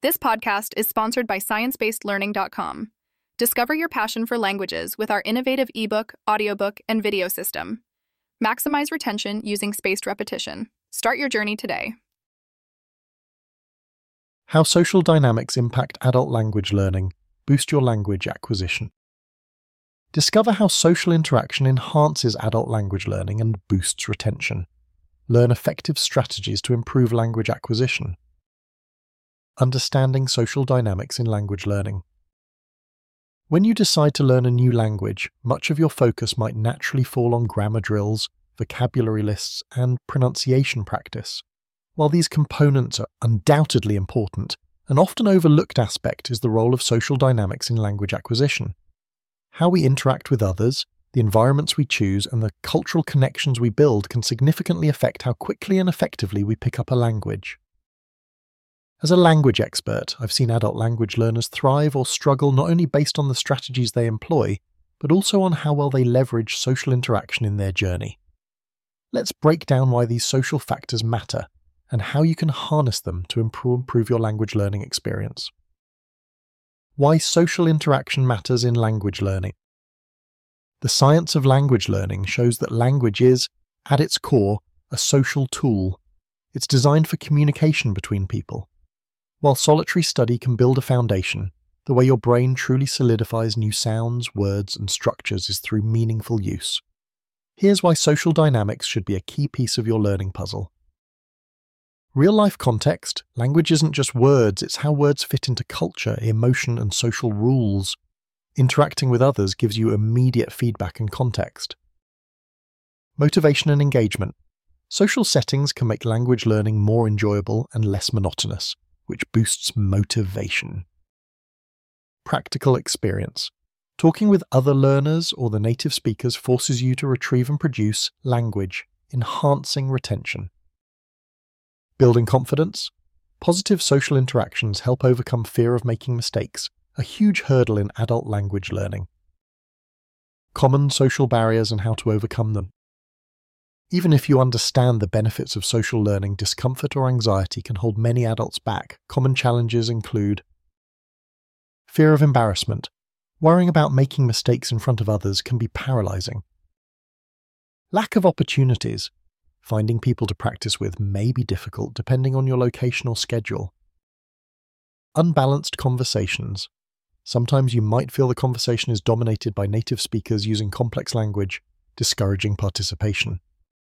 This podcast is sponsored by ScienceBasedLearning.com. Discover your passion for languages with our innovative ebook, audiobook, and video system. Maximize retention using spaced repetition. Start your journey today. How social dynamics impact adult language learning. Boost your language acquisition. Discover how social interaction enhances adult language learning and boosts retention. Learn effective strategies to improve language acquisition. Understanding social dynamics in language learning. When you decide to learn a new language, much of your focus might naturally fall on grammar drills, vocabulary lists, and pronunciation practice. While these components are undoubtedly important, an often overlooked aspect is the role of social dynamics in language acquisition. How we interact with others, the environments we choose, and the cultural connections we build can significantly affect how quickly and effectively we pick up a language. As a language expert, I've seen adult language learners thrive or struggle not only based on the strategies they employ, but also on how well they leverage social interaction in their journey. Let's break down why these social factors matter and how you can harness them to improve your language learning experience. Why social interaction matters in language learning. The science of language learning shows that language is, at its core, a social tool. It's designed for communication between people. While solitary study can build a foundation, the way your brain truly solidifies new sounds, words, and structures is through meaningful use. Here's why social dynamics should be a key piece of your learning puzzle. Real-life context, language isn't just words, it's how words fit into culture, emotion, and social rules. Interacting with others gives you immediate feedback and context. Motivation and engagement. Social settings can make language learning more enjoyable and less monotonous, which boosts motivation. Practical experience. Talking with other learners or the native speakers forces you to retrieve and produce language, enhancing retention. Building confidence. Positive social interactions help overcome fear of making mistakes, a huge hurdle in adult language learning. Common social barriers and how to overcome them. Even if you understand the benefits of social learning, discomfort or anxiety can hold many adults back. Common challenges include fear of embarrassment. Worrying about making mistakes in front of others can be paralyzing. Lack of opportunities. Finding people to practice with may be difficult depending on your location or schedule. Unbalanced conversations. Sometimes you might feel the conversation is dominated by native speakers using complex language, discouraging participation.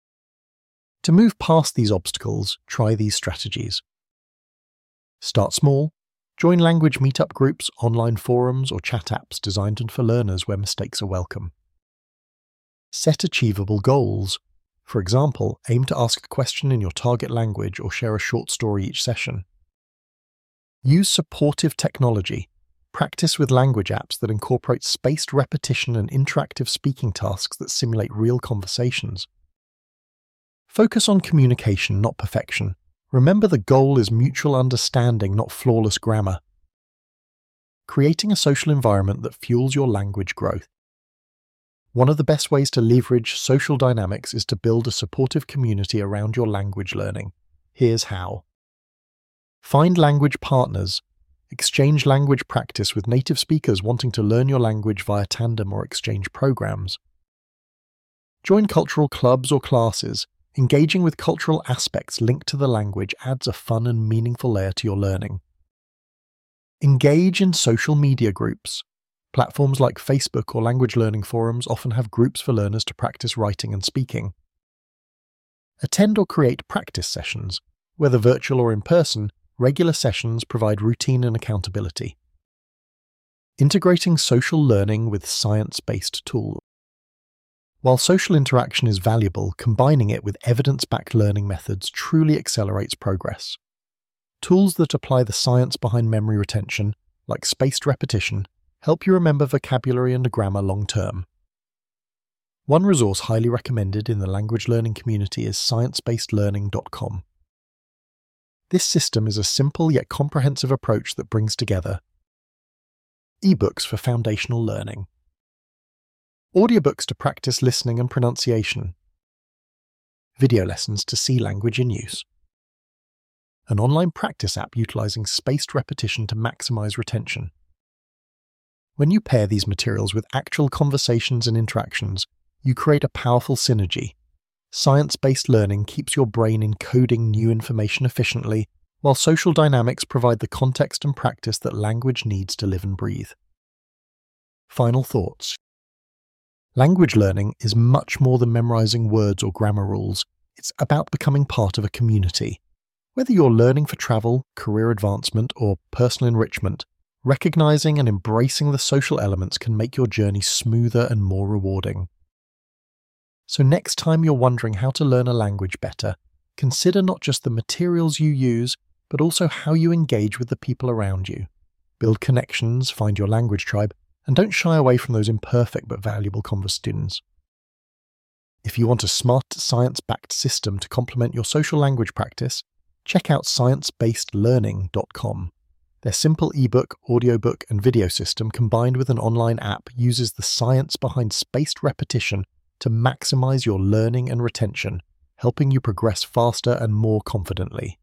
To move past these obstacles, try these strategies. Start small. Join language meetup groups, online forums, or chat apps designed for learners where mistakes are welcome. Set achievable goals. For example, aim to ask a question in your target language or share a short story each session. Use supportive technology. Practice with language apps that incorporate spaced repetition and interactive speaking tasks that simulate real conversations. Focus on communication, not perfection. Remember, the goal is mutual understanding, not flawless grammar. Creating a social environment that fuels your language growth. One of the best ways to leverage social dynamics is to build a supportive community around your language learning. Here's how. Find language partners. Exchange language practice with native speakers wanting to learn your language via tandem or exchange programs. Join cultural clubs or classes. Engaging with cultural aspects linked to the language adds a fun and meaningful layer to your learning. Engage in social media groups. Platforms like Facebook or language learning forums often have groups for learners to practice writing and speaking. Attend or create practice sessions. Whether virtual or in person, regular sessions provide routine and accountability. Integrating social learning with science-based tools. While social interaction is valuable, combining it with evidence-backed learning methods truly accelerates progress. Tools that apply the science behind memory retention, like spaced repetition, help you remember vocabulary and grammar long-term. One resource highly recommended in the language learning community is ScienceBasedLearning.com. This system is a simple yet comprehensive approach that brings together ebooks for foundational learning, audiobooks to practice listening and pronunciation, video lessons to see language in use, an online practice app utilizing spaced repetition to maximize retention. When you pair these materials with actual conversations and interactions, you create a powerful synergy. Science-based learning keeps your brain encoding new information efficiently, while social dynamics provide the context and practice that language needs to live and breathe. Final thoughts. Language learning is much more than memorizing words or grammar rules. It's about becoming part of a community. Whether you're learning for travel, career advancement, or personal enrichment, recognizing and embracing the social elements can make your journey smoother and more rewarding. So next time you're wondering how to learn a language better, consider not just the materials you use, but also how you engage with the people around you. Build connections, find your language tribe, and don't shy away from those imperfect but valuable conversations. If you want a smart, science-backed system to complement your social language practice, check out sciencebasedlearning.com. Their simple ebook, audiobook, and video system combined with an online app uses the science behind spaced repetition to maximize your learning and retention, helping you progress faster and more confidently.